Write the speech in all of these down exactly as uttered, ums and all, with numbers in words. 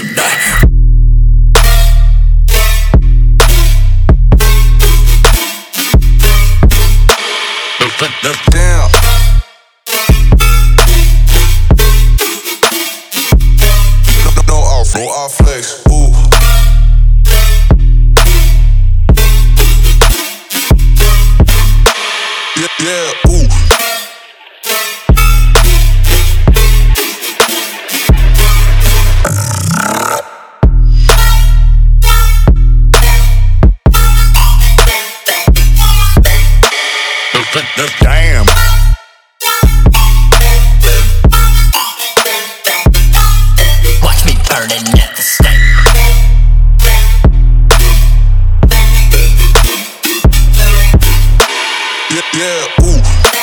Damn. No, no off, no off flex. Ooh. Yeah, yeah, ooh. Damn. Watch me burning at the stake. Yeah, yeah, ooh.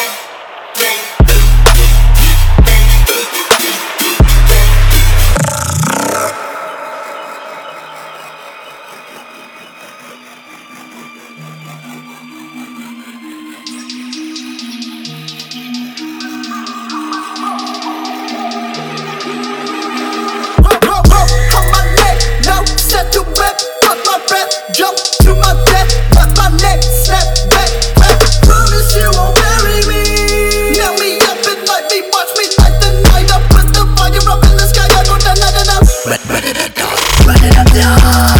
Jump to my death, but my neck snap back, back. Promise you won't bury me. Nail me up and light me, watch me light the night up with the fire up in the sky. I go da da da da. Run, run it up, dog. Run it up, dog.